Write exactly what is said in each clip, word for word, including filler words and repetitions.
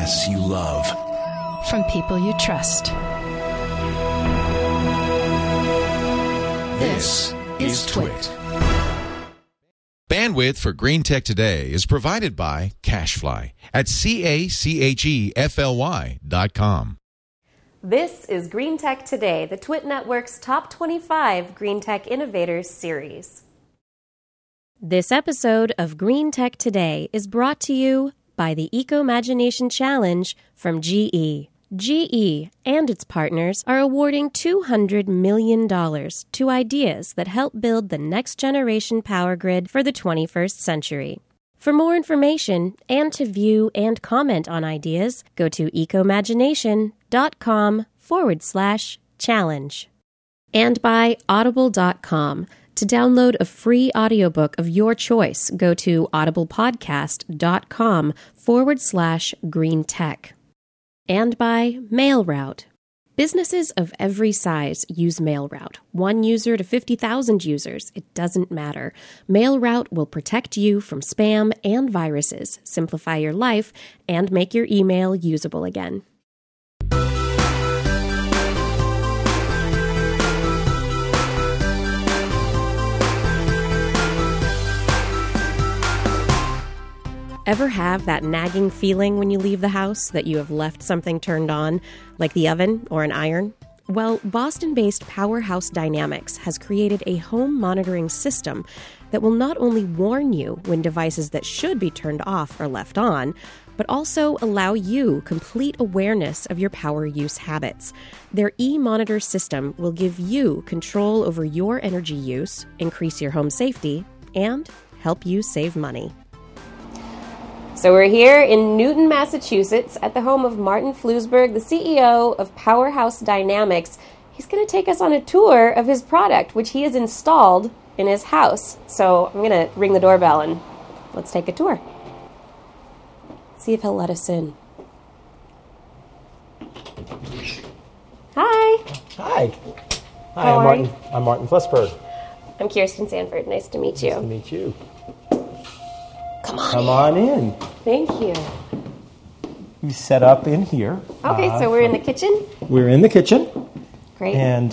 podcasts you love. From people you trust. This is Twit. Bandwidth for Green Tech Today is provided by CacheFly at C A C H E F L Y dot com. This is Green Tech Today, the Twit Network's Top twenty-five Green Tech Innovators series. This episode of Green Tech Today is brought to you by the Eco-Magination Challenge from G E. G E and its partners are awarding two hundred million dollars to ideas that help build the next generation power grid for the twenty-first century. For more information and to view and comment on ideas, go to ecomagination.com forward slash challenge. And by audible dot com. To download a free audiobook of your choice, go to audiblepodcast.com forward slash green tech. And by MailRoute. Businesses of every size use MailRoute. One user to fifty thousand users. It doesn't matter. MailRoute will protect you from spam and viruses, simplify your life, and make your email usable again. Ever have that nagging feeling when you leave the house that you have left something turned on, like the oven or an iron? Well, Boston-based Powerhouse Dynamics has created a home monitoring system that will not only warn you when devices that should be turned off are left on, but also allow you complete awareness of your power use habits. Their e-monitor system will give you control over your energy use, increase your home safety, and help you save money. So we're here in Newton, Massachusetts, at the home of Martin Flusberg, the C E O of Powerhouse Dynamics. He's going to take us on a tour of his product, which he has installed in his house. So I'm going to ring the doorbell and let's take a tour. See if he'll let us in. Hi. Hi. Hi, How I'm are Martin. you? I'm Martin Flusberg. I'm Kirsten Sanford. Nice to meet you. Nice to meet you. Come on Come in. on in. Thank you. You set up in here. Okay, Uh, so we're in the kitchen. We're in the kitchen, Great. and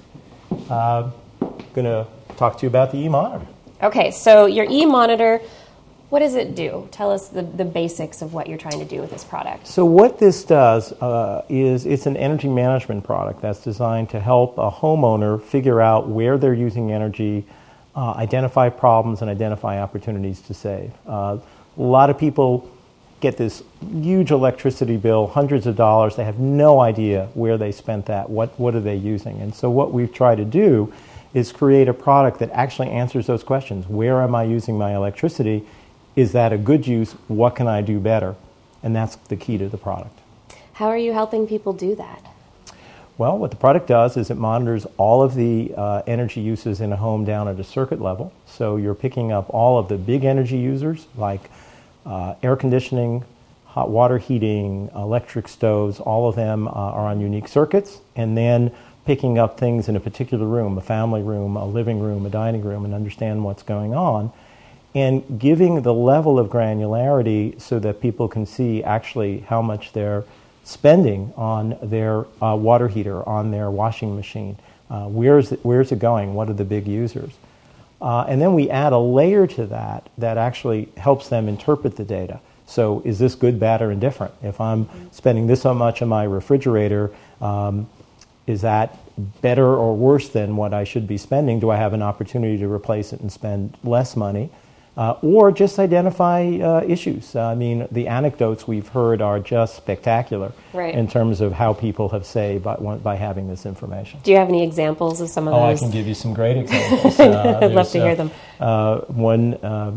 uh, going to talk to you about the e-monitor. Okay, so your e-monitor, what does it do? Tell us the, the basics of what you're trying to do with this product. So what this does uh, is it's an energy management product that's designed to help a homeowner figure out where they're using energy, uh, identify problems, and identify opportunities to save. Uh, a lot of people get this huge electricity bill, hundreds of dollars. They have no idea where they spent that, what, what are they using. And so what we've tried to do is create a product that actually answers those questions. Where am I using my electricity? Is that a good use? What can I do better? And that's the key to the product. How are you helping people do that? Well, what the product does is it monitors all of the uh, energy uses in a home down at a circuit level. So you're picking up all of the big energy users like uh, air conditioning, hot water heating, electric stoves. All of them uh, are on unique circuits. And then picking up things in a particular room, a family room, a living room, a dining room, and understand what's going on. And giving the level of granularity so that people can see actually how much they're spending on their uh, water heater, on their washing machine. Uh, where's it, where's it going? What are the big users? Uh, and then we add a layer to that that actually helps them interpret the data. So is this good, bad, or indifferent? If I'm spending this so much on my refrigerator, um, is that better or worse than what I should be spending? Do I have an opportunity to replace it and spend less money? Uh, or just identify uh, issues. Uh, I mean, the anecdotes we've heard are just spectacular Right. in terms of how people have saved by, by having this information. Do you have any examples of some of Oh, I those? can give you some great examples. Uh, I'd love there's, to hear them. Uh, one, uh,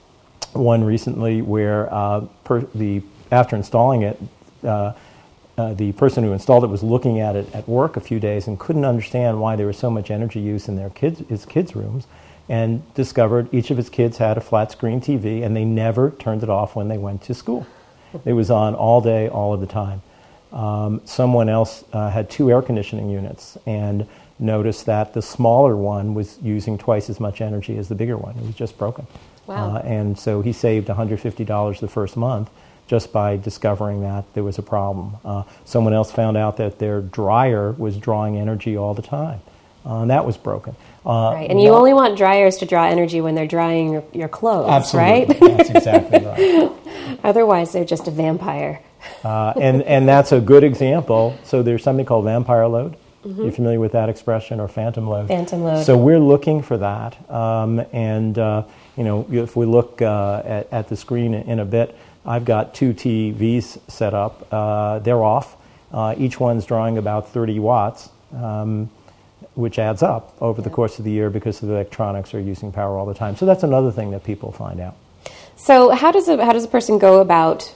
one recently where uh, per the after installing it, uh, uh, the person who installed it was looking at it at work a few days and couldn't understand why there was so much energy use in their kids, his kids' rooms, and discovered each of his kids had a flat screen T V and they never turned it off when they went to school. It was on all day, all of the time. Um, someone else uh, had two air conditioning units and noticed that the smaller one was using twice as much energy as the bigger one. It was just broken. Wow. Uh, and so he saved one hundred fifty dollars the first month just by discovering that there was a problem. Uh, someone else found out that their dryer was drawing energy all the time, uh, and that was broken. Uh, right, and you only want dryers to draw energy when they're drying your, your clothes, absolutely. right? That's exactly right. Otherwise, they're just a vampire. Uh, and, and that's a good example. So there's something called vampire load. Mm-hmm. You're familiar with that expression, or phantom load? Phantom load. So we're looking for that. Um, and, uh, you know, if we look uh, at, at the screen in a bit, I've got two T Vs set up. Uh, they're off. Uh, each one's drawing about thirty watts, um, which adds up over yeah. the course of the year because the electronics are using power all the time. So that's another thing that people find out. So how does a, how does a person go about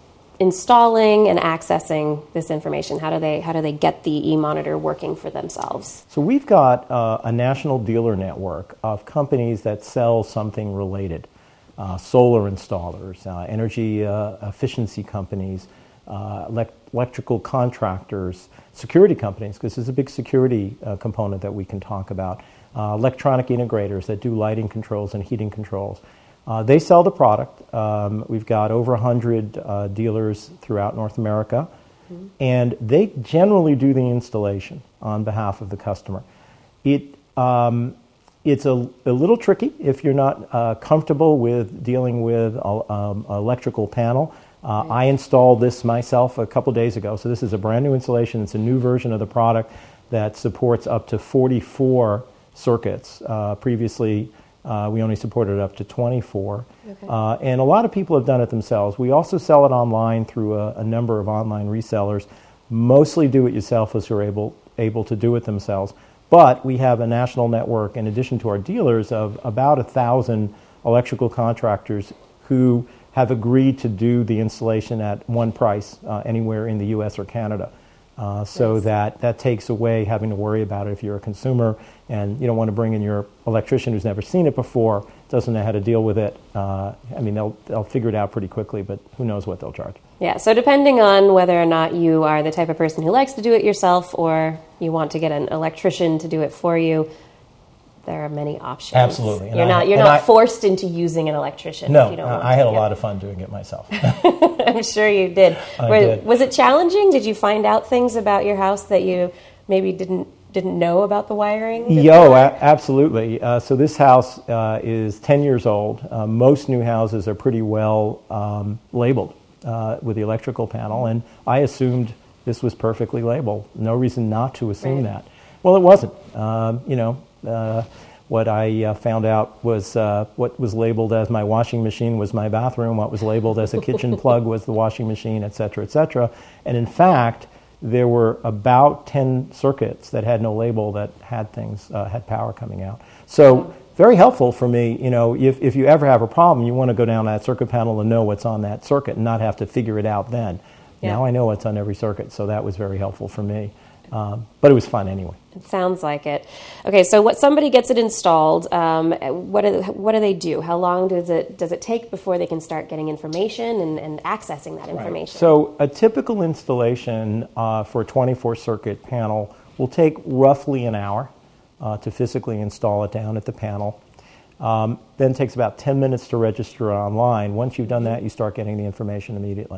installing and accessing this information? How do they how do they get the eMonitor working for themselves? So we've got uh, a national dealer network of companies that sell something related. Uh, solar installers, uh, energy uh, efficiency companies, uh, elect- electrical contractors, security companies, because there's a big security uh, component that we can talk about, uh, electronic integrators that do lighting controls and heating controls. Uh, they sell the product. Um, we've got over one hundred uh, dealers throughout North America, mm-hmm. and they generally do the installation on behalf of the customer. It um, It's a, a little tricky if you're not uh, comfortable with dealing with an um, electrical panel. Uh, I installed this myself a couple days ago, so this is a brand new installation. It's a new version of the product that supports up to forty-four circuits. Uh, previously, uh, we only supported up to twenty-four. Okay. Uh, and a lot of people have done it themselves. We also sell it online through a, a number of online resellers, mostly do-it-yourselfers who are able, able to do it themselves. But we have a national network, in addition to our dealers, of about a thousand electrical contractors who have agreed to do the installation at one price uh, anywhere in the U S or Canada. Uh, so yes. that, that takes away having to worry about it if you're a consumer and you don't want to bring in your electrician who's never seen it before, doesn't know how to deal with it. Uh, I mean, they'll, they'll figure it out pretty quickly, but who knows what they'll charge. Yeah, so depending on whether or not you are the type of person who likes to do it yourself or you want to get an electrician to do it for you, there are many options. Absolutely. And you're I, not you're not I, forced into using an electrician. No, if you don't uh, want I had to. a Yeah. lot of fun doing it myself. I'm sure you did. I Were, did. Was it challenging? Did you find out things about your house that you maybe didn't didn't know about the wiring? Yo, a- absolutely. Uh, so this house uh, is ten years old. Uh, most new houses are pretty well um, labeled uh, with the electrical panel, and I assumed this was perfectly labeled. No reason not to assume right. that. Well, it wasn't. Um, you know, uh, what I uh, found out was uh, what was labeled as my washing machine was my bathroom. What was labeled as a kitchen plug was the washing machine, et cetera, et cetera. And in fact, there were about ten circuits that had no label that had things, uh, had power coming out. So very helpful for me. You know, if, if you ever have a problem, you want to go down that circuit panel and know what's on that circuit and not have to figure it out then. Yeah. Now I know what's on every circuit, so that was very helpful for me. Um, but it was fun anyway. It sounds like it. Okay, so what somebody gets it installed, um, what do, what do they do? How long does it does it take before they can start getting information and, and accessing that information? Right. So a typical installation uh, for a twenty-four circuit panel will take roughly an hour uh, to physically install it down at the panel. Um, then it takes about ten minutes to register online. Once you've done that, you start getting the information immediately.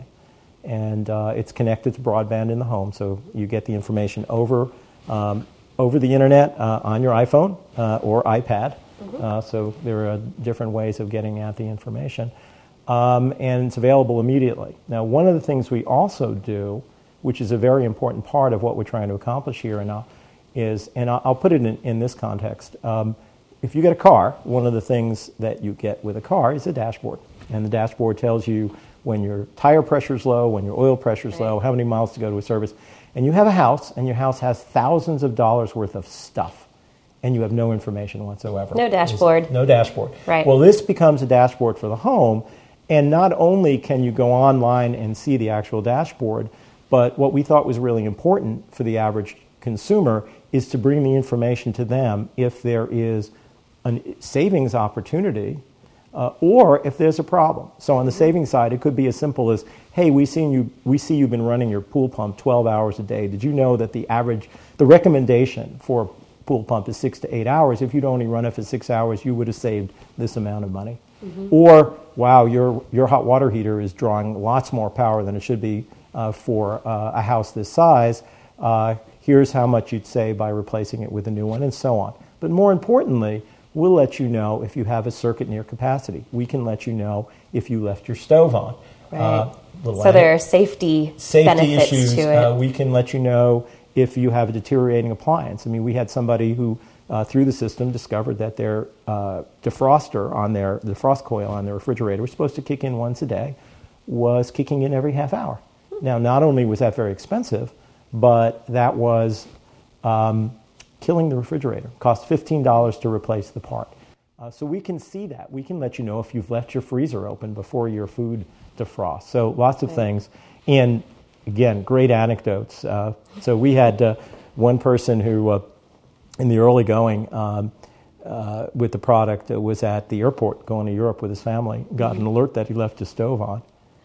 And uh, it's connected to broadband in the home, so you get the information over um, over the internet uh, on your iPhone uh, or iPad. Mm-hmm. Uh, so there are different ways of getting at the information, um, and it's available immediately. Now, one of the things we also do, which is a very important part of what we're trying to accomplish here, and I'll, is, and I'll, I'll put it in, in this context. Um, if you get a car, one of the things that you get with a car is a dashboard, and the dashboard tells you when your tire pressure is low, when your oil pressure is low, how many miles to go to a service. And you have a house, and your house has thousands of dollars worth of stuff, and you have no information whatsoever. No dashboard. There's no dashboard. Right. Well, this becomes a dashboard for the home, and not only can you go online and see the actual dashboard, but what we thought was really important for the average consumer is to bring the information to them if there is a savings opportunity, Uh, or if there's a problem. So on the savings side, it could be as simple as, hey, we seen you, we see you've been running your pool pump twelve hours a day. Did you know that the average, the recommendation for a pool pump is six to eight hours? If you'd only run it for six hours, you would have saved this amount of money. Mm-hmm. Or, wow, your, your hot water heater is drawing lots more power than it should be uh, for uh, a house this size. Uh, here's how much you'd save by replacing it with a new one, and so on. But more importantly, we'll let you know if you have a circuit near capacity. We can let you know if you left your stove on. Right. Uh, so there are safety, safety benefits issues. to it. Uh, we can let you know if you have a deteriorating appliance. I mean, we had somebody who, uh, through the system, discovered that their uh, defroster on their, the defrost coil on their refrigerator was supposed to kick in once a day, was kicking in every half hour. Now, not only was that very expensive, but that was um, killing the refrigerator. It cost fifteen dollars to replace the part. Uh, so we can see that. We can let you know if you've left your freezer open before your food defrosts. So lots of things. And again, great anecdotes. Uh, so we had uh, one person who, uh, in the early going um, uh, with the product, uh, was at the airport going to Europe with his family, got an alert that he left his stove on.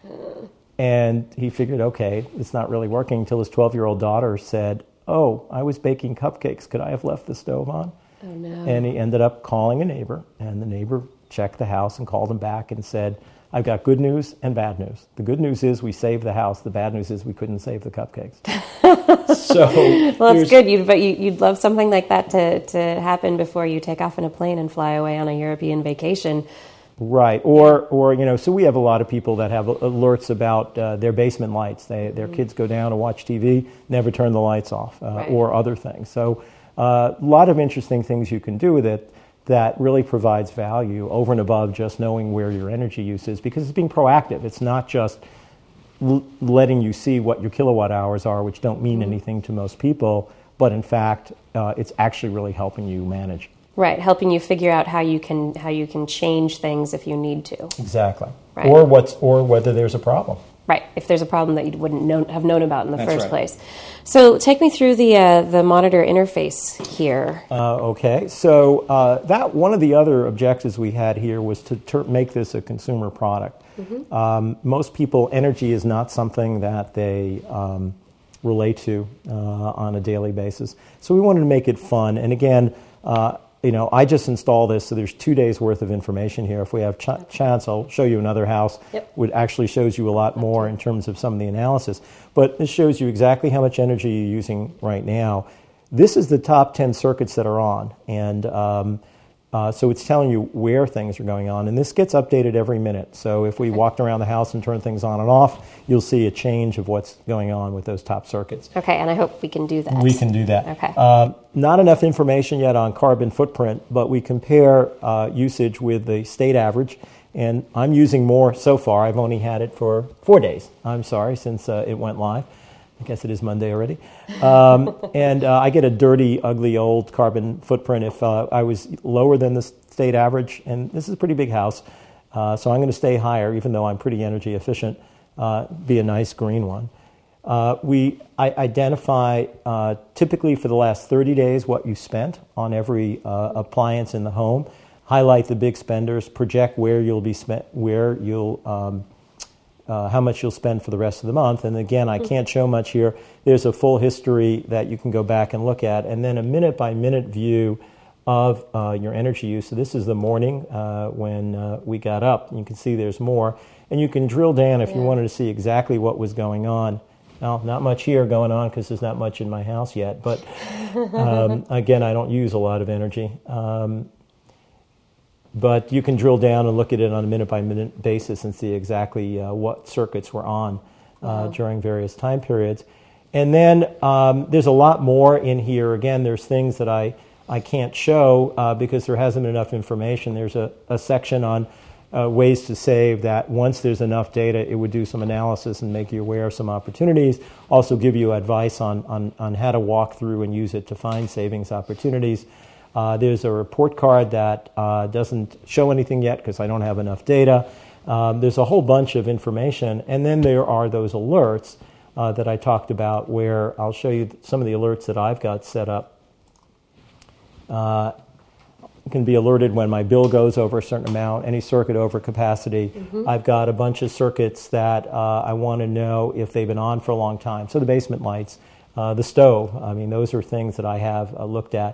And he figured, okay, it's not really working, until his twelve-year-old daughter said, oh, I was baking cupcakes. Could I have left the stove on? Oh, no. And he ended up calling a neighbor, and the neighbor checked the house and called him back and said, I've got good news and bad news. The good news is we saved the house. The bad news is we couldn't save the cupcakes. So, well, it's good, you, but you, you'd love something like that to, to happen before you take off in a plane and fly away on a European vacation. Right, or, or you know, so we have a lot of people that have alerts about uh, their basement lights. They, their mm-hmm. kids go down to watch T V, never turn the lights off, uh, right. or other things. So uh, a lot of interesting things you can do with it that really provides value over and above just knowing where your energy use is, because it's being proactive. It's not just l- letting you see what your kilowatt hours are, which don't mean mm-hmm. anything to most people, but in fact, uh, it's actually really helping you manage. Right, helping you figure out how you can how you can change things if you need to. Exactly. Right. Or what's or whether there's a problem. Right, if there's a problem that you wouldn't know, have known about in the That's first right. place. So take me through the uh, the monitor interface here. Uh, okay, so uh, that one of the other objectives we had here was to ter- make this a consumer product. Mm-hmm. Um, most people, energy is not something that they um, relate to uh, on a daily basis. So we wanted to make it fun. And again, uh, you know, I just installed this, so there's two days worth of information here. If we have ch- chance, I'll show you another house, yep. which actually shows you a lot more in terms of some of the analysis. But this shows you exactly how much energy you're using right now. This is the top ten circuits that are on, and um, uh, so it's telling you where things are going on. And this gets updated every minute. So if we okay. walked around the house and turned things on and off, you'll see a change of what's going on with those top circuits. Okay, and I hope we can do that. We can do that. Okay. Uh, not enough information yet on carbon footprint, but we compare uh, usage with the state average. And I'm using more so far. I've only had it for four days. I'm sorry, since uh, it went live. I guess it is Monday already. Um, and uh, I get a dirty, ugly, old carbon footprint if uh, I was lower than the state average. And this is a pretty big house, uh, so I'm going to stay higher, even though I'm pretty energy efficient, uh, be a nice green one. Uh, we I identify uh, typically for the last thirty days what you spent on every uh, appliance in the home, highlight the big spenders, project where you'll be spent, where you'll um, Uh, how much you'll spend for the rest of the month. And again, I can't show much here. There's a full history that you can go back and look at, and then a minute-by-minute view of uh, your energy use. So this is the morning uh, when uh, we got up. You can see there's more. And you can drill down if yeah. you wanted to see exactly what was going on. Now, not much here going on because there's not much in my house yet. But um, again, I don't use a lot of energy. Um, But you can drill down and look at it on a minute-by-minute basis and see exactly uh, what circuits were on uh, wow. during various time periods. And then um, there's a lot more in here. Again, there's things that I, I can't show uh, because there hasn't been enough information. There's a, a section on uh, ways to save that once there's enough data, it would do some analysis and make you aware of some opportunities, also give you advice on, on, on how to walk through and use it to find savings opportunities. Uh, there's a report card that uh, doesn't show anything yet because I don't have enough data. Um, there's a whole bunch of information. And then there are those alerts uh, that I talked about where I'll show you some of the alerts that I've got set up. Uh, can be alerted when my bill goes over a certain amount, any circuit over capacity. Mm-hmm. I've got a bunch of circuits that uh, I want to know if they've been on for a long time. So the basement lights, uh, the stove, I mean, those are things that I have uh, looked at.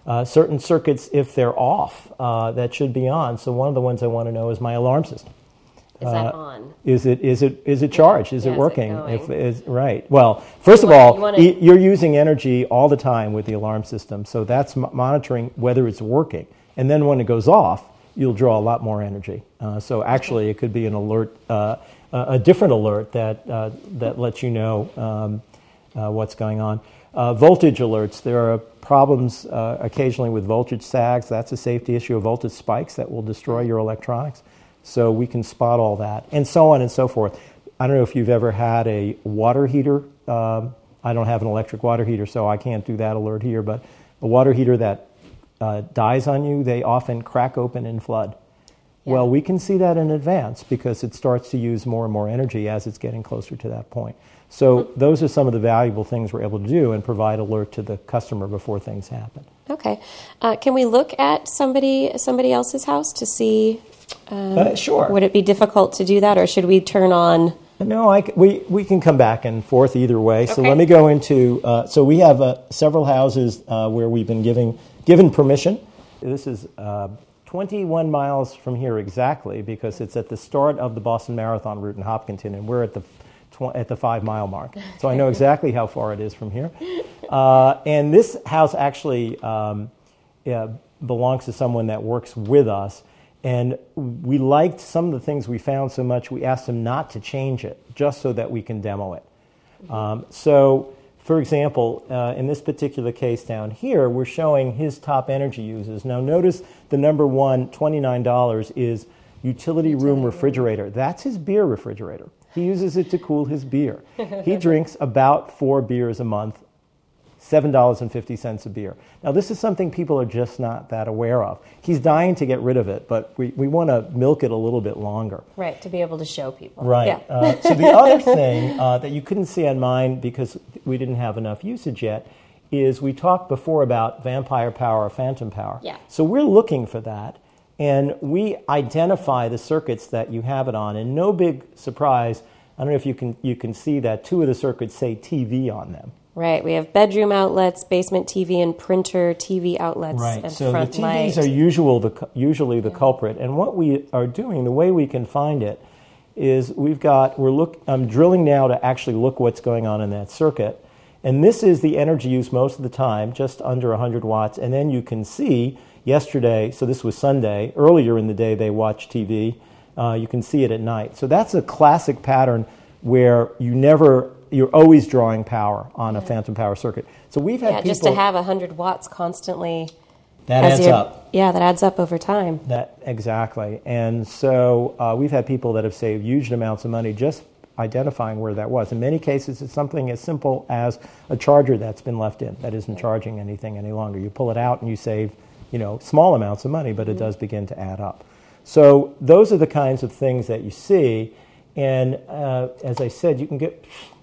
Uh, certain circuits, if they're off, uh, that should be on. So one of the ones I want to know is my alarm system. Is that on? Is it is it is it charged? Is Yeah, it is it working? going? If is right. Well, first You of want- all, you wanna- y- you're using energy all the time with the alarm system, so that's m- monitoring whether it's working. And then when it goes off, you'll draw a lot more energy. Uh, so actually, it could be an alert, uh, a a different alert that uh, that lets you know um, uh, what's going on. Uh, voltage alerts. There are problems uh, occasionally with voltage sags. That's a safety issue. Of voltage spikes that will destroy your electronics. So we can spot all that, and so on and so forth. I don't know if you've ever had a water heater. Um, I don't have an electric water heater, so I can't do that alert here. But a water heater that uh, dies on you, they often crack open and flood. Yeah. Well, we can see that in advance because it starts to use more and more energy as it's getting closer to that point. So those are some of the valuable things we're able to do and provide alert to the customer before things happen. Okay. Uh, can we look at somebody somebody else's house to see? Um, Uh, sure. Would it be difficult to do that, or should we turn on? No, I c we, we can come back and forth either way. So Okay. let me go into, uh, so we have uh, several houses uh, where we've been giving, given permission. This is uh, twenty-one miles from here exactly because it's at the start of the Boston Marathon route in Hopkinton, and we're at the tw- at the five-mile mark. So I know exactly how far it is from here. Uh, and this house actually um, yeah, belongs to someone that works with us. And we liked some of the things we found so much, we asked them not to change it, just so that we can demo it. Mm-hmm. Um, so, for example, uh, in this particular case down here, we're showing his top energy uses. Now, notice the number one, twenty-nine dollars, is utility room refrigerator. That's his beer refrigerator. He uses it to cool his beer. He drinks about four beers a month, seven dollars and fifty cents a beer. Now, this is something people are just not that aware of. He's dying to get rid of it, but we, we want to milk it a little bit longer. Right, to be able to show people. Right. Yeah. uh, so the other thing uh, that you couldn't see on mine because we didn't have enough usage yet is we talked before about vampire power or phantom power. Yeah. So we're looking for that, and we identify the circuits that you have it on. And no big surprise, I don't know if you can you can see that two of the circuits say T V on them. Right, we have bedroom outlets, basement T V, and printer T V outlets, Right, and so front the T Vs light. are usual the, usually the culprit. And what we are doing, the way we can find it, is we've got, we're look, I'm drilling now to actually look what's going on in that circuit. And this is the energy use most of the time, just under one hundred watts. And then you can see yesterday, so this was Sunday, earlier in the day they watched T V. Uh, you can see it at night. So that's a classic pattern where you never... you're always drawing power on a phantom power circuit. So we've had yeah, people... just to have one hundred watts constantly. That as adds you're- up. Yeah, that adds up over time. That exactly. And so uh, we've had people that have saved huge amounts of money just identifying where that was. In many cases, it's something as simple as a charger that's been left in that isn't charging anything any longer. You pull it out and you save, you know, small amounts of money, but it does begin to add up. So those are the kinds of things that you see. And uh, as I said, you can get...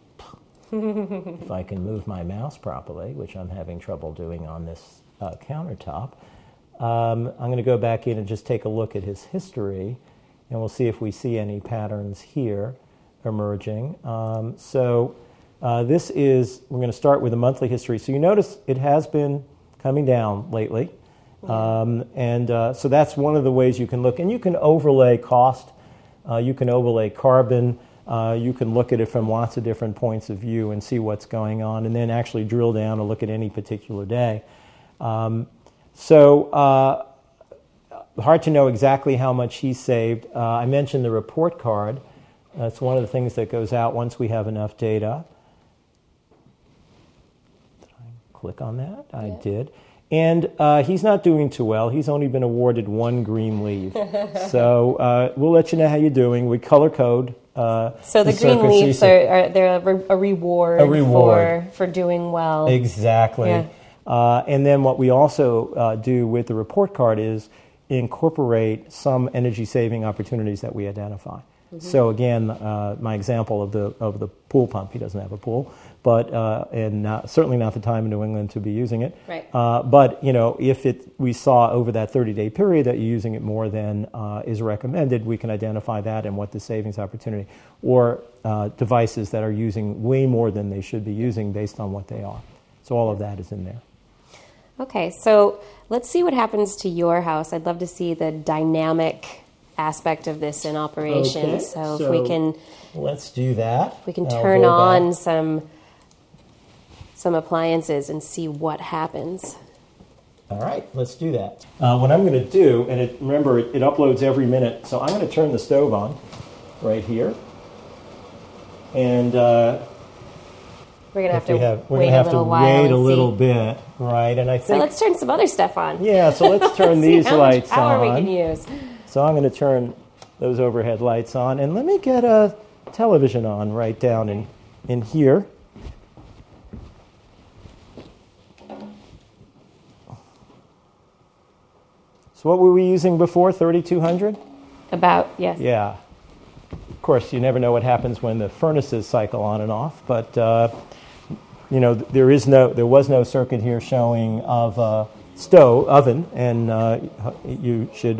if I can move my mouse properly, which I'm having trouble doing on this uh, countertop, um, I'm going to go back in and just take a look at his history, and we'll see if we see any patterns here emerging. Um, so uh, this is, we're going to start with a monthly history. So you notice it has been coming down lately. Um, and uh, so that's one of the ways you can look. And you can overlay cost. Uh, you can overlay carbon. Uh, you can look at it from lots of different points of view and see what's going on, and then actually drill down and look at any particular day. Um, so uh, hard to know exactly how much he saved. Uh, I mentioned the report card. That's one of the things that goes out once we have enough data. Did I click on that? I Yeah. did. And uh, he's not doing too well. He's only been awarded one green leaf. So uh, we'll let you know how you're doing. We color code. Uh, So the, green circuits. leaves are, are they're a, re- a reward, A reward. for for doing well. Exactly. Yeah. Uh, and then what we also uh, do with the report card is incorporate some energy saving opportunities that we identify. Mm-hmm. So again, uh, my example of the of the pool pump. He doesn't have a pool, but uh, and not, certainly not the time in New England to be using it. Right. Uh, but you know, if it we saw over that thirty-day period that you're using it more than uh, is recommended, we can identify that and what the savings opportunity, or uh, devices that are using way more than they should be using based on what they are. So all of that is in there. Okay, so let's see what happens to your house. I'd love to see the dynamic aspect of this in operation. Okay, so, so if we can, let's do that. we can I'll turn go on back. some some appliances and see what happens. All right, let's do that. Uh, what I'm going to do, and it, remember, it, it uploads every minute, so I'm going to turn the stove on right here. And uh, We're gonna have if to we have, we're wait going to have a to little while wait a and little see. bit, right? And I So think, let's turn some other stuff on. yeah, so let's turn See these how much lights power on. we can use. So I'm going to turn those overhead lights on, and let me get a television on right down in, in here. So what were we using before, thirty-two hundred? About yes. Yeah. Of course, you never know what happens when the furnaces cycle on and off, but uh, you know there is no, there was no circuit here showing of a stove oven, and uh, you should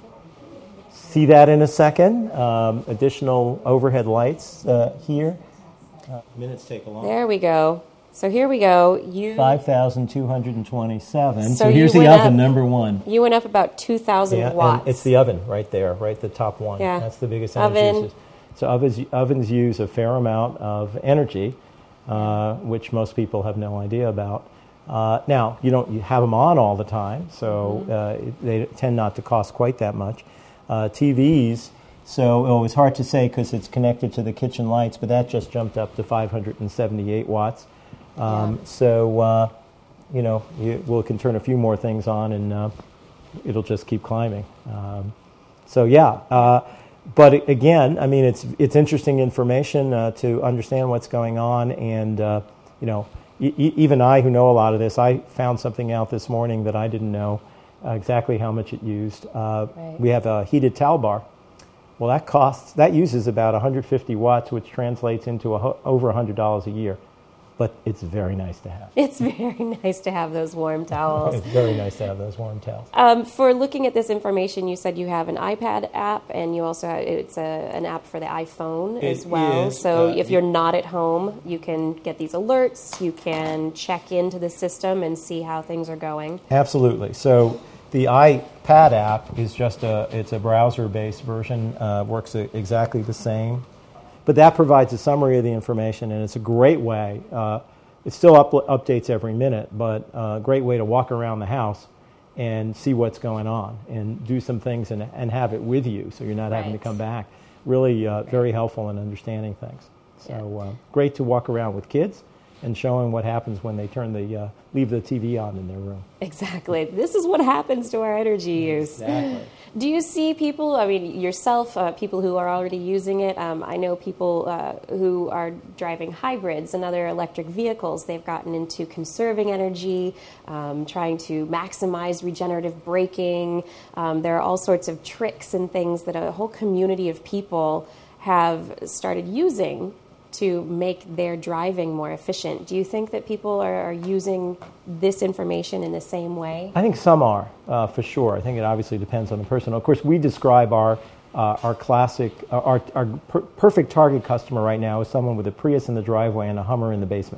see that in a second. Um, additional overhead lights uh, here. Uh, minutes take a long. There we go. So here we go. You Five thousand two hundred and twenty-seven. So So, here's you the went oven, up- number one. you went up about two thousand Yeah, watts. and it's the oven right there, right the top one. Yeah. That's the biggest energy Oven. usage. So ovens, ovens use a fair amount of energy, uh, which most people have no idea about. Uh, now, you don't you have them on all the time, so Mm-hmm. uh, it- they tend not to cost quite that much. Uh, T Vs, so oh, it's hard to say because it's connected to the kitchen lights, but that just jumped up to five hundred seventy-eight watts. Um, Yeah. So, uh, you know, you, we can turn a few more things on and uh, it'll just keep climbing. Um, so, yeah. Uh, but it, again, I mean, it's it's interesting information uh, to understand what's going on. And, uh, you know, e- e- even I, who know a lot of this, I found something out this morning that I didn't know uh, exactly how much it used. Uh, Right. We have a heated towel bar. Well, that costs, that uses about one hundred fifty watts, which translates into a ho- over one hundred dollars a year. But it's very nice to have. It's very nice to have those warm towels. It's very nice to have those warm towels. Um, for looking at this information, you said you have an iPad app, and you also have, it's a, an app for the iPhone It as well. is, So uh, if you're not at home, you can get these alerts. You can check into the system and see how things are going. Absolutely. So the iPad app is just a, it's a browser-based version, uh, works exactly the same. But that provides a summary of the information, and it's a great way. Uh, it still up, updates every minute, but a great way to walk around the house and see what's going on and do some things and, and have it with you so you're not having to Right. come back. Really uh, very helpful in understanding things. So uh, great to walk around with kids and show them what happens when they turn the uh, leave the T V on in their room. Exactly. This is what happens to our energy use. Exactly. Do you see people, I mean, yourself, uh, people who are already using it? Um, I know people uh, who are driving hybrids and other electric vehicles. They've gotten into conserving energy, um, trying to maximize regenerative braking. Um, there are all sorts of tricks and things that a whole community of people have started using to make their driving more efficient. Do you think that people are, are using this information in the same way? I think some are, uh, for sure. I think it obviously depends on the person. Of course, we describe our uh, our classic, uh, our, our per- perfect target customer right now is someone with a Prius in the driveway and a Hummer in the basement.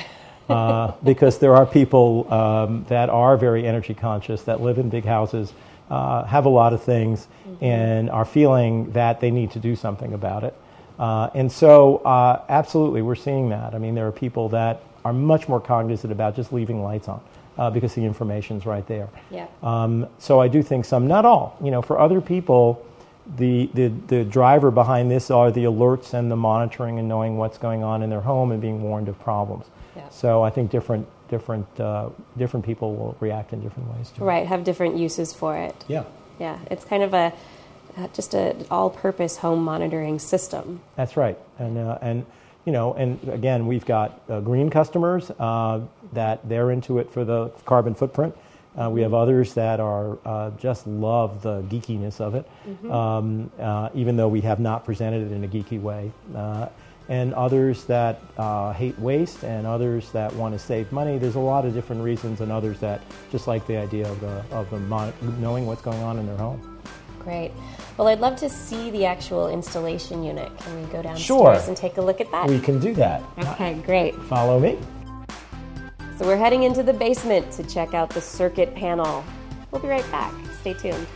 Uh, because there are people um, that are very energy conscious, that live in big houses, uh, have a lot of things, mm-hmm. and are feeling that they need to do something about it. Uh, and so, uh, absolutely, we're seeing that. I mean, there are people that are much more cognizant about just leaving lights on uh, because the information's right there. Yeah. Um, so I do think some, not all. You know, for other people, the, the the driver behind this are the alerts and the monitoring and knowing what's going on in their home and being warned of problems. Yeah. So I think different different uh, different people will react in different ways to it. Right, have different uses for it. Yeah. Yeah, it's kind of a uh, just an all-purpose home monitoring system. That's right, and uh, and you know, and again, we've got uh, green customers uh, that they're into it for the carbon footprint. Uh, we have others that are uh, just love the geekiness of it, mm-hmm. um, uh, even though we have not presented it in a geeky way. Uh, and others that uh, hate waste, and others that want to save money. There's a lot of different reasons, and others that just like the idea of the of the mon- knowing what's going on in their home. Great. Well, I'd love to see the actual installation unit. Can we go downstairs Sure. and take a look at that? We can do that. Okay, great. Follow me. So we're heading into the basement to check out the circuit panel. We'll be right back. Stay tuned.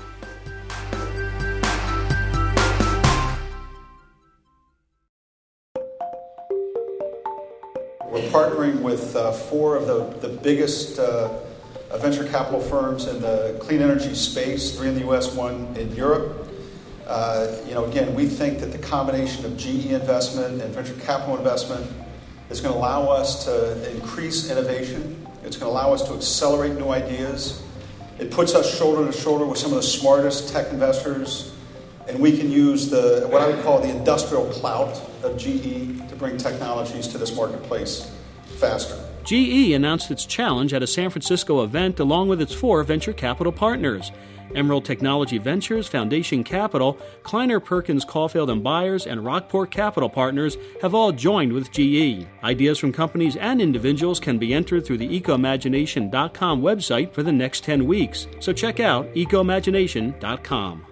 We're partnering with uh, four of the, the biggest uh, venture capital firms in the clean energy space, three in the U S, one in Europe. Uh, you know, again, we think that the combination of G E investment and venture capital investment is going to allow us to increase innovation. It's going to allow us to accelerate new ideas. It puts us shoulder to shoulder with some of the smartest tech investors, and we can use the what I would call the industrial clout of G E to bring technologies to this marketplace faster. G E announced its challenge at a San Francisco event along with its four venture capital partners. Emerald Technology Ventures, Foundation Capital, Kleiner Perkins Caulfield and Byers, and Rockport Capital Partners have all joined with G E. Ideas from companies and individuals can be entered through the eco imagination dot com website for the next ten weeks. So check out eco imagination dot com.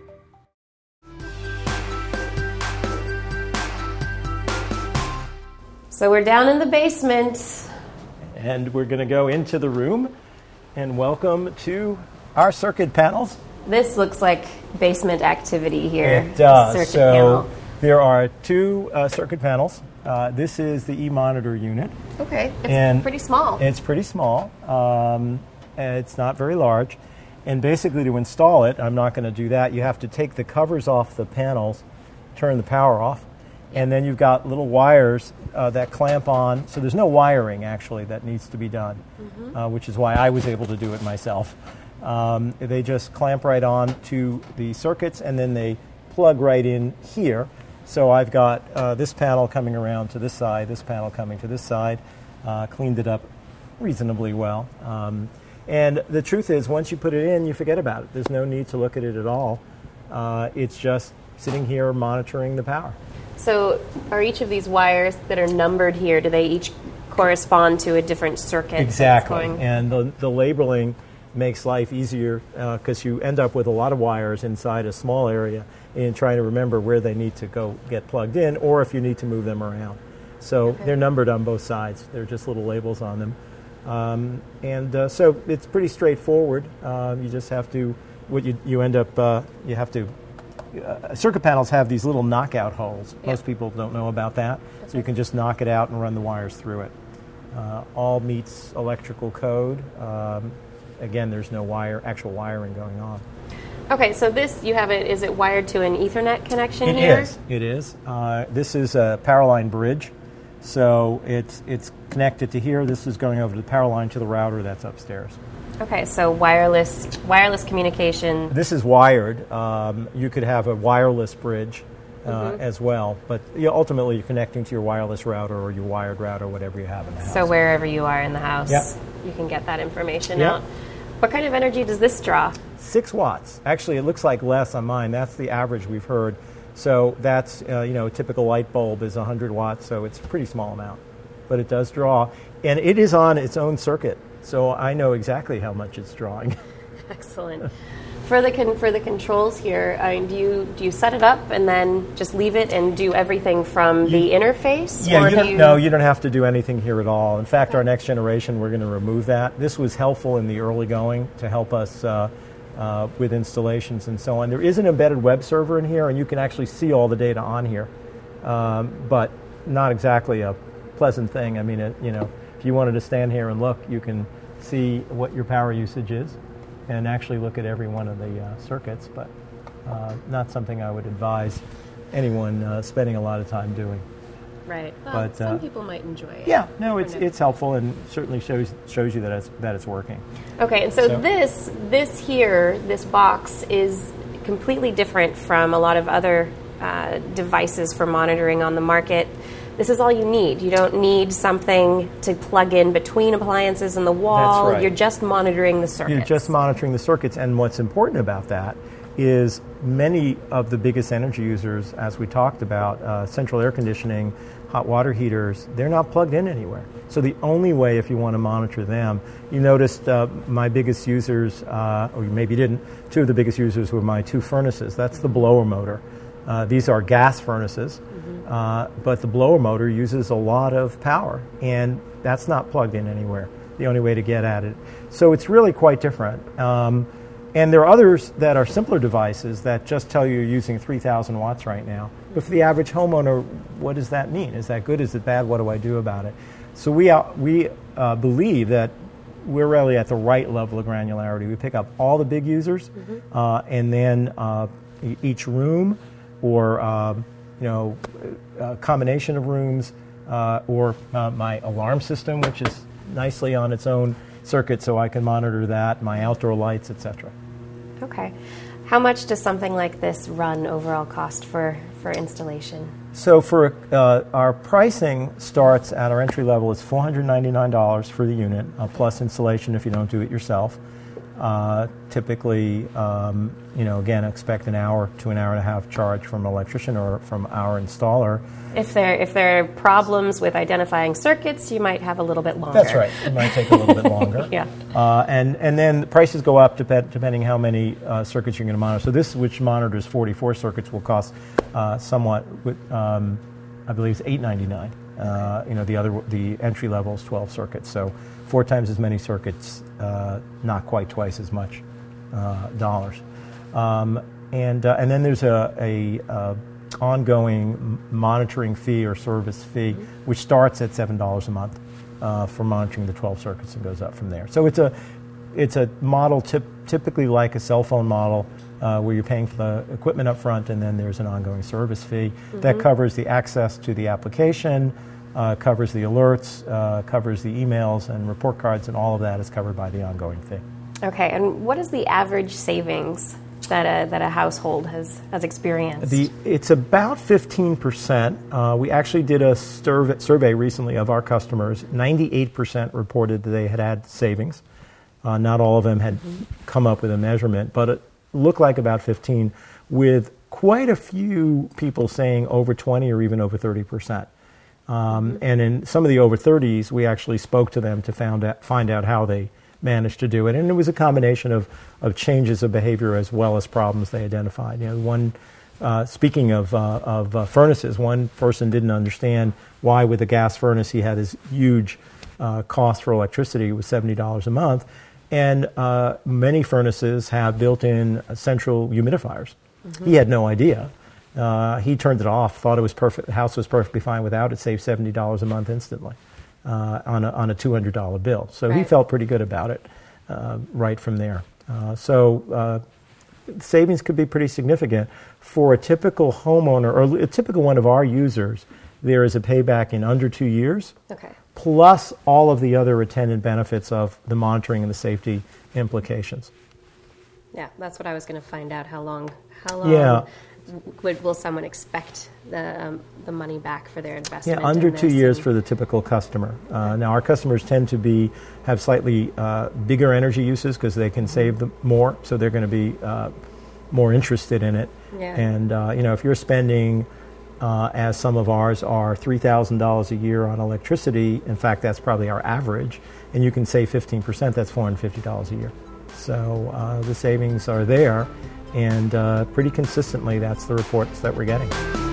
So we're down in the basement. And we're going to go into the room and welcome to our circuit panels. This looks like basement activity here. It does. Circuit so panel. There are two uh, circuit panels. Uh, this is the e-monitor unit. Okay, it's and pretty small. It's pretty small. Um, it's not very large. And basically to install it, I'm not going to do that. You have to take the covers off the panels, turn the power off, and then you've got little wires uh, that clamp on. So there's no wiring, actually, that needs to be done, mm-hmm. uh, which is why I was able to do it myself. Um, they just clamp right on to the circuits, and then they plug right in here. So I've got uh, this panel coming around to this side, this panel coming to this side, uh, cleaned it up reasonably well. Um, and the truth is, once you put it in, you forget about it. There's no need to look at it at all. Uh, it's just sitting here monitoring the power. So are each of these wires that are numbered here, do they each correspond to a different circuit? Exactly. Going? And the, the labeling makes life easier because uh, you end up with a lot of wires inside a small area and trying to remember where they need to go get plugged in, or if you need to move them around. So okay. They're numbered on both sides. They're just little labels on them. Um, and uh, so it's pretty straightforward. Uh, you just have to, what you, you end up, uh, you have to, uh, circuit panels have these little knockout holes. Yep. Most people don't know about that. Okay. So you can just knock it out and run the wires through it. Uh, all meets electrical code. Um, Again, there's no wire, actual wiring going on. Okay, so this, you have it, is it wired to an Ethernet connection it here? It is, it is. Uh, this is a power line bridge. So it's it's connected to here. This is going over the power line to the router that's upstairs. Okay, so wireless wireless communication. This is wired. Um, you could have a wireless bridge uh, mm-hmm. as well, but you know, ultimately you're connecting to your wireless router or your wired router, whatever you have in the house. So wherever you are in the house, yep. you can get that information yep. out. What kind of energy does this draw? Six watts. Actually, it looks like less on mine. That's the average we've heard. So that's, uh, you know, a typical light bulb is one hundred watts, so it's a pretty small amount. But it does draw. And it is on its own circuit, so I know exactly how much it's drawing. Excellent. For the con- for the controls here, I mean, do you do you set it up and then just leave it and do everything from you, the interface? Yeah, or you don't, do you... no, you don't have to do anything here at all. In fact, our next generation, we're going to remove that. This was helpful in the early going to help us uh, uh, with installations and so on. There is an embedded web server in here, and you can actually see all the data on here, um, but not exactly a pleasant thing. I mean, it, you know, if you wanted to stand here and look, you can see what your power usage is and actually look at every one of the uh, circuits, but uh, not something I would advise anyone uh, spending a lot of time doing. Right. Well, but, some uh, people might enjoy it. Yeah, no, it's it's helpful and certainly shows shows you that it's that it's working. Okay, and so, so this this here, this box is completely different from a lot of other uh, devices for monitoring on the market. This is all you need. You don't need something to plug in between appliances and the wall. That's right. You're just monitoring the circuits. You're just monitoring the circuits, and what's important about that is many of the biggest energy users, as we talked about, uh, central air conditioning, hot water heaters, they're not plugged in anywhere. So the only way, if you want to monitor them, you noticed uh, my biggest users, uh, or maybe you didn't, two of the biggest users were my two furnaces. That's the blower motor. Uh, these are gas furnaces. Uh, but the blower motor uses a lot of power, and that's not plugged in anywhere. the only way to get at it. So it's really quite different. Um, and there are others that are simpler devices that just tell you you're using three thousand watts right now. But for the average homeowner, what does that mean? Is that good? Is it bad? What do I do about it? So we uh, we uh, believe that we're really at the right level of granularity. We pick up all the big users, mm-hmm. uh, and then uh, e- each room, or uh, you know, a combination of rooms, uh, or uh, my alarm system, which is nicely on its own circuit, so I can monitor that, my outdoor lights, et cetera. Okay. How much does something like this run overall cost for, for installation? So for uh, our pricing starts at our entry level is four hundred ninety-nine dollars for the unit, uh, plus installation if you don't do it yourself. Uh, typically, um, you know, again, expect an hour to an hour and a half charge from an electrician or from our installer. If there if there are problems with identifying circuits, you might have a little bit longer. That's right. It might take a little bit longer. Yeah. Uh, and and then the prices go up dep- depending how many uh, circuits you're going to monitor. So this, which monitors forty-four circuits, will cost uh, somewhat. Um, I believe it's eight ninety-nine. Uh, you know, the other the entry level is twelve circuits. So four times as many circuits, uh, not quite twice as much uh, dollars. Um, and uh, and then there's a, a, a ongoing monitoring fee or service fee, which starts at seven dollars a month uh, for monitoring the twelve circuits and goes up from there. So it's a it's a model tip, typically like a cell phone model, uh, where you're paying for the equipment up front, and then there's an ongoing service fee mm-hmm. that covers the access to the application, uh, covers the alerts, uh, covers the emails and report cards, and all of that is covered by the ongoing fee. Okay, and what is the average savings that a, that a household has, has experienced? The, it's about fifteen percent. Uh, we actually did a survey, survey recently of our customers. ninety-eight percent reported that they had had savings. Uh, not all of them had mm-hmm. come up with a measurement, but it looked like about fifteen, with quite a few people saying over twenty or even over thirty percent. Um, mm-hmm. And in some of the over thirties, we actually spoke to them to found out, find out how they managed to do it. And it was a combination of, of changes of behavior as well as problems they identified. You know, one, uh, speaking of, uh, of uh, furnaces, one person didn't understand why with a gas furnace he had this huge uh, cost for electricity. It was seventy dollars a month. And uh, many furnaces have built-in central humidifiers. Mm-hmm. He had no idea. Uh, he turned it off, thought it was perfect. The house was perfectly fine without it, saved seventy dollars a month instantly uh, on a on a two hundred dollars bill. So right. he felt pretty good about it uh, right from there. Uh, so uh, savings could be pretty significant. For a typical homeowner, or a typical one of our users, there is a payback in under two years. Okay. Plus all of the other attendant benefits of the monitoring and the safety implications. Yeah, that's what I was going to find out. How long? How long yeah. would, will someone expect the um, the money back for their investment? Yeah, under in two this years and for the typical customer. Uh, now, our customers tend to be have slightly uh, bigger energy uses because they can save the more, so they're going to be uh, more interested in it. Yeah. And uh, you know, if you're spending Uh, as some of ours are three thousand dollars a year on electricity. In fact, that's probably our average. And you can save fifteen percent, that's four hundred fifty dollars a year. So uh, the savings are there, and uh, pretty consistently that's the reports that we're getting.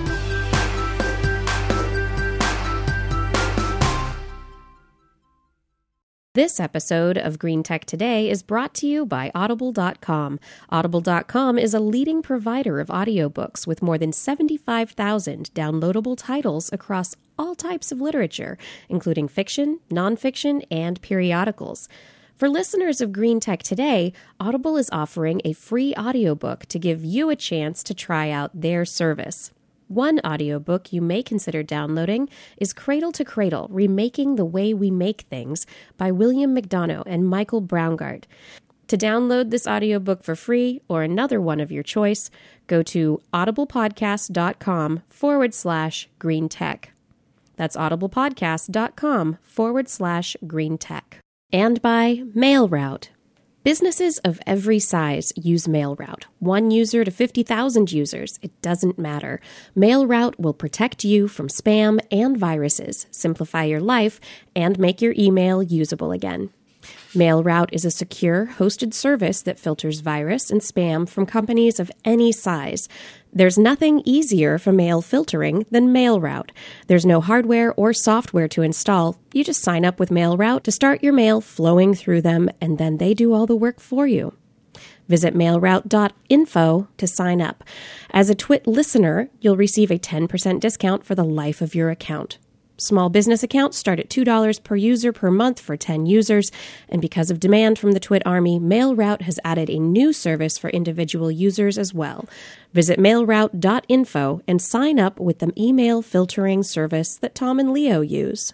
This episode of Green Tech Today is brought to you by Audible dot com. Audible dot com is a leading provider of audiobooks with more than seventy-five thousand downloadable titles across all types of literature, including fiction, nonfiction, and periodicals. For listeners of Green Tech Today, Audible is offering a free audiobook to give you a chance to try out their service. One audiobook you may consider downloading is Cradle to Cradle, Remaking the Way We Make Things by William McDonough and Michael Braungart. To download this audiobook for free or another one of your choice, go to audiblepodcast.com forward slash green tech. That's audiblepodcast.com forward slash green tech. And by MailRoute. Businesses of every size use MailRoute. One user to fifty thousand users, it doesn't matter. MailRoute will protect you from spam and viruses, simplify your life, and make your email usable again. MailRoute is a secure, hosted service that filters virus and spam from companies of any size. There's nothing easier for mail filtering than MailRoute. There's no hardware or software to install. You just sign up with MailRoute to start your mail flowing through them, and then they do all the work for you. Visit mailroute dot info to sign up. As a Twit listener, you'll receive a ten percent discount for the life of your account. Small business accounts start at two dollars per user per month for ten users, and because of demand from the Twit Army, MailRoute has added a new service for individual users as well. Visit mailroute dot info and sign up with the email filtering service that Tom and Leo use.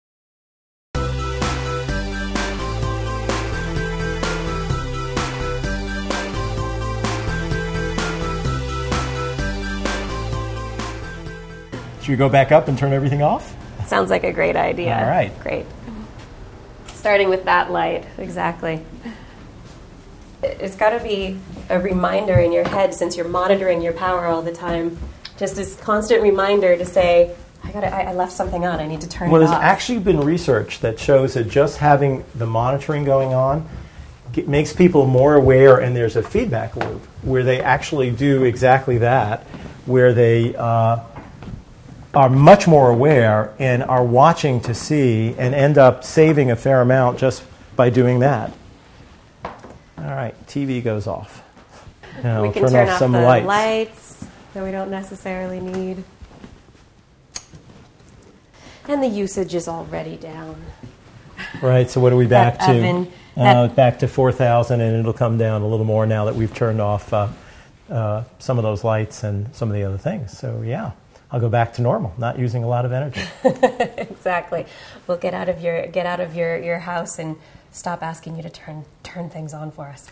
Should we go back up and turn everything off? Sounds like a great idea. All right. Great. Starting with that light, exactly. It's got to be a reminder in your head, since you're monitoring your power all the time, just this constant reminder to say, I got I, I left something on, I need to turn well, it off. Well, there's actually been research that shows that just having the monitoring going on get, makes people more aware, and there's a feedback loop where they actually do exactly that, where they uh, are much more aware and are watching to see and end up saving a fair amount just by doing that. All right, T V goes off. Now we can turn, turn off off some the lights. lights that we don't necessarily need. And the usage is already down. Right, so what are we back That to? oven, uh, that- back to four thousand, and it'll come down a little more now that we've turned off uh, uh, some of those lights and some of the other things. So yeah, I'll go back to normal, not using a lot of energy. Exactly. Well, get out of your get out of your, your house and stop asking you to turn turn things on for us.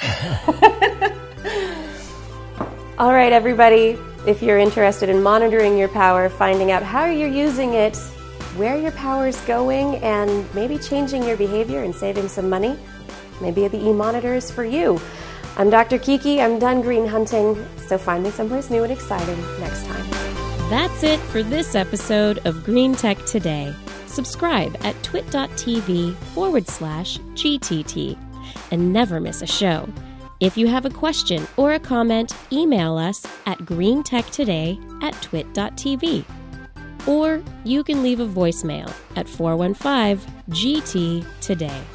All right, everybody. If you're interested in monitoring your power, finding out how you're using it, where your power is going, and maybe changing your behavior and saving some money, maybe the e-monitor is for you. I'm Doctor Kiki. I'm done green hunting, so find me somewhere new and exciting next time. That's it for this episode of Green Tech Today. Subscribe at twit.tv forward slash GTT and never miss a show. If you have a question or a comment, email us at greentechtoday at twit.tv. Or you can leave a voicemail at four one five G T Today.